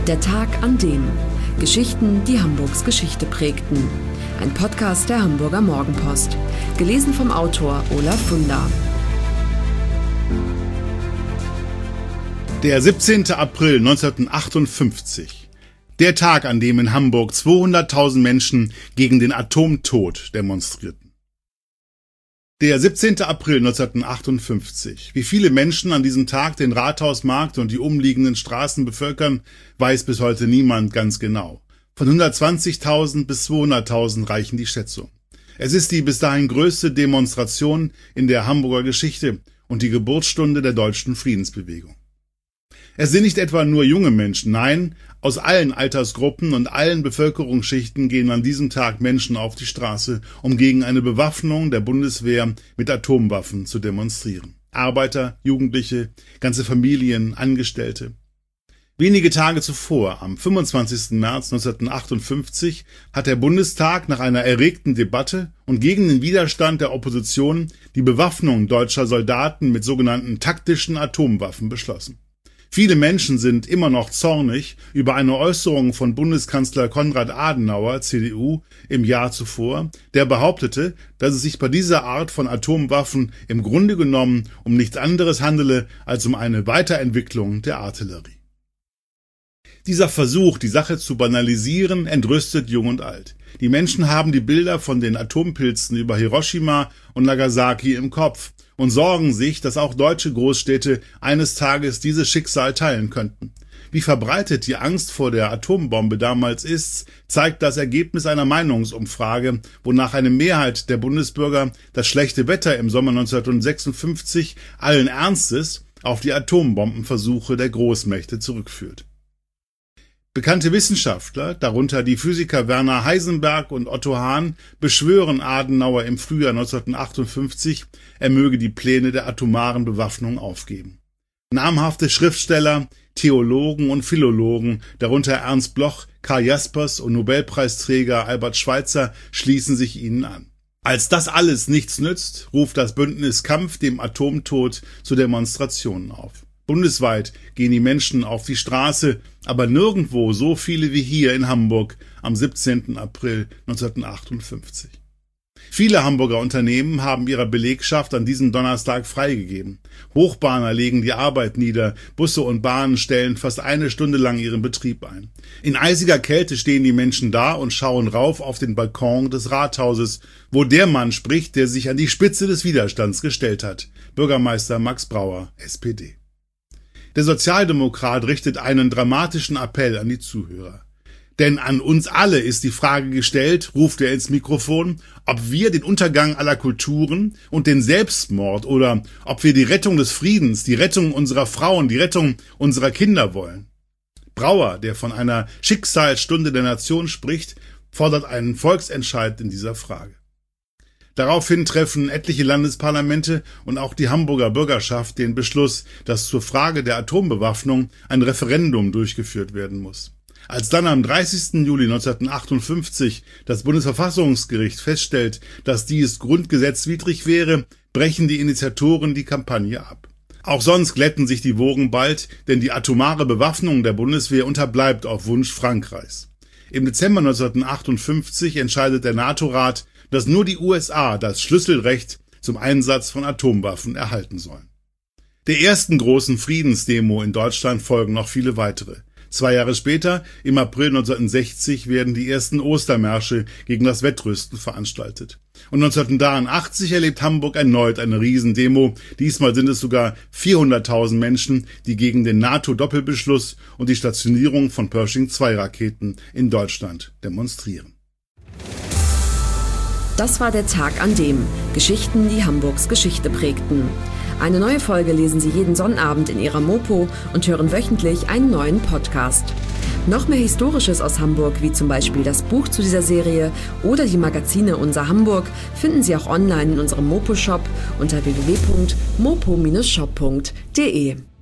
Der Tag an dem. Geschichten, die Hamburgs Geschichte prägten. Ein Podcast der Hamburger Morgenpost. Gelesen vom Autor Olaf Funder. Der 17. April 1958. Der Tag, an dem in Hamburg 200.000 Menschen gegen den Atomtod demonstrierten. Der 17. April 1958. Wie viele Menschen an diesem Tag den Rathausmarkt und die umliegenden Straßen bevölkern, weiß bis heute niemand ganz genau. Von 120.000 bis 200.000 reichen die Schätzungen. Es ist die bis dahin größte Demonstration in der Hamburger Geschichte und die Geburtsstunde der deutschen Friedensbewegung. Es sind nicht etwa nur junge Menschen, nein, aus allen Altersgruppen und allen Bevölkerungsschichten gehen an diesem Tag Menschen auf die Straße, um gegen eine Bewaffnung der Bundeswehr mit Atomwaffen zu demonstrieren. Arbeiter, Jugendliche, ganze Familien, Angestellte. Wenige Tage zuvor, am 25. März 1958, hat der Bundestag nach einer erregten Debatte und gegen den Widerstand der Opposition die Bewaffnung deutscher Soldaten mit sogenannten taktischen Atomwaffen beschlossen. Viele Menschen sind immer noch zornig über eine Äußerung von Bundeskanzler Konrad Adenauer, CDU, im Jahr zuvor, der behauptete, dass es sich bei dieser Art von Atomwaffen im Grunde genommen um nichts anderes handele als um eine Weiterentwicklung der Artillerie. Dieser Versuch, die Sache zu banalisieren, entrüstet Jung und Alt. Die Menschen haben die Bilder von den Atompilzen über Hiroshima und Nagasaki im Kopf und sorgen sich, dass auch deutsche Großstädte eines Tages dieses Schicksal teilen könnten. Wie verbreitet die Angst vor der Atombombe damals ist, zeigt das Ergebnis einer Meinungsumfrage, wonach eine Mehrheit der Bundesbürger das schlechte Wetter im Sommer 1956 allen Ernstes auf die Atombombenversuche der Großmächte zurückführt. Bekannte Wissenschaftler, darunter die Physiker Werner Heisenberg und Otto Hahn, beschwören Adenauer im Frühjahr 1958, er möge die Pläne der atomaren Bewaffnung aufgeben. Namhafte Schriftsteller, Theologen und Philologen, darunter Ernst Bloch, Karl Jaspers und Nobelpreisträger Albert Schweitzer, schließen sich ihnen an. Als das alles nichts nützt, ruft das Bündnis Kampf dem Atomtod zu Demonstrationen auf. Bundesweit gehen die Menschen auf die Straße, aber nirgendwo so viele wie hier in Hamburg am 17. April 1958. Viele Hamburger Unternehmen haben ihrer Belegschaft an diesem Donnerstag freigegeben. Hochbahner legen die Arbeit nieder, Busse und Bahnen stellen fast eine Stunde lang ihren Betrieb ein. In eisiger Kälte stehen die Menschen da und schauen rauf auf den Balkon des Rathauses, wo der Mann spricht, der sich an die Spitze des Widerstands gestellt hat, Bürgermeister Max Brauer, SPD. Der Sozialdemokrat richtet einen dramatischen Appell an die Zuhörer. Denn an uns alle ist die Frage gestellt, ruft er ins Mikrofon, ob wir den Untergang aller Kulturen und den Selbstmord oder ob wir die Rettung des Friedens, die Rettung unserer Frauen, die Rettung unserer Kinder wollen. Brauer, der von einer Schicksalsstunde der Nation spricht, fordert einen Volksentscheid in dieser Frage. Daraufhin treffen etliche Landesparlamente und auch die Hamburger Bürgerschaft den Beschluss, dass zur Frage der Atombewaffnung ein Referendum durchgeführt werden muss. Als dann am 30. Juli 1958 das Bundesverfassungsgericht feststellt, dass dies grundgesetzwidrig wäre, brechen die Initiatoren die Kampagne ab. Auch sonst glätten sich die Wogen bald, denn die atomare Bewaffnung der Bundeswehr unterbleibt auf Wunsch Frankreichs. Im Dezember 1958 entscheidet der NATO-Rat, dass nur die USA das Schlüsselrecht zum Einsatz von Atomwaffen erhalten sollen. Der ersten großen Friedensdemo in Deutschland folgen noch viele weitere. 2 Jahre später, im April 1960, werden die ersten Ostermärsche gegen das Wettrüsten veranstaltet. Und 1983 erlebt Hamburg erneut eine Riesendemo. Diesmal sind es sogar 400.000 Menschen, die gegen den NATO-Doppelbeschluss und die Stationierung von Pershing-2-Raketen in Deutschland demonstrieren. Das war der Tag an dem. Geschichten, die Hamburgs Geschichte prägten. Eine neue Folge lesen Sie jeden Sonnabend in Ihrer Mopo und hören wöchentlich einen neuen Podcast. Noch mehr Historisches aus Hamburg, wie zum Beispiel das Buch zu dieser Serie oder die Magazine Unser Hamburg, finden Sie auch online in unserem Mopo-Shop unter www.mopo-shop.de.